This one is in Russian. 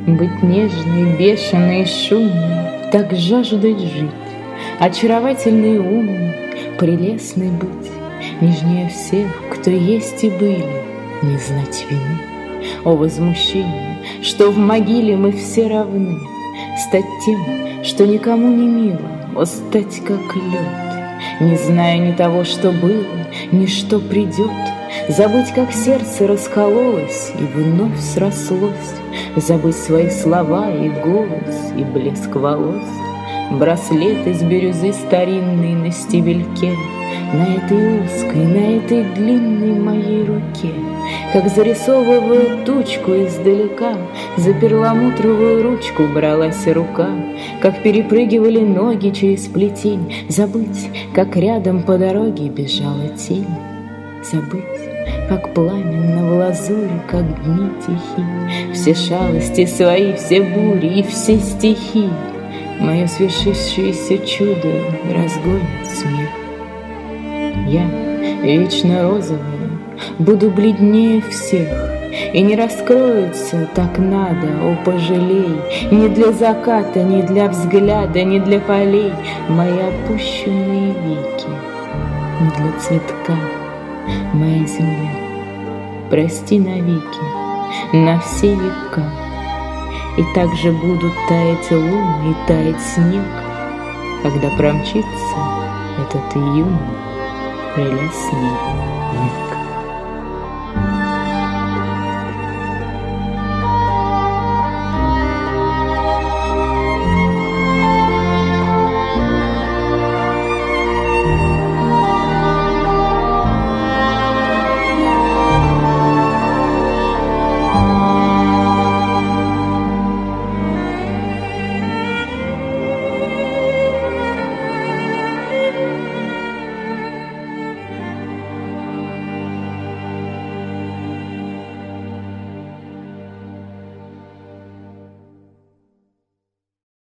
Быть нежной, бешеной, шумной, так жаждать жить, очаровательный ум, прелестный быть, нежнее всех, кто есть и были, не знать вины. О возмущение, что в могиле мы все равны, стать тем, что никому не мило, о стать как лед, не зная ни того, что было, ни что придет, забыть, как сердце раскололось и вновь срослось, забыть свои слова и голос, и блеск волос, браслет из бирюзы старинный на стебельке, на этой узкой, на этой длинной моей руке, как зарисовывая тучку издалека, за перламутровую ручку бралась рука, как перепрыгивали ноги через плетень, забыть, как рядом по дороге бежала тень, забыть, как пламенно в лазуре, как дни тихи, все шалости свои, все бури и все стихи, мое свершившееся чудо разгонит смех. Я, вечно розовая, буду бледнее всех, и не раскроется так надо, о, пожалей, ни для заката, ни для взгляда, ни для полей мои опущенные веки, ни для цветка моя земля. Прости навеки, на все века, и так же будут таять луны и таять снег, когда промчится этот юный прелестный век.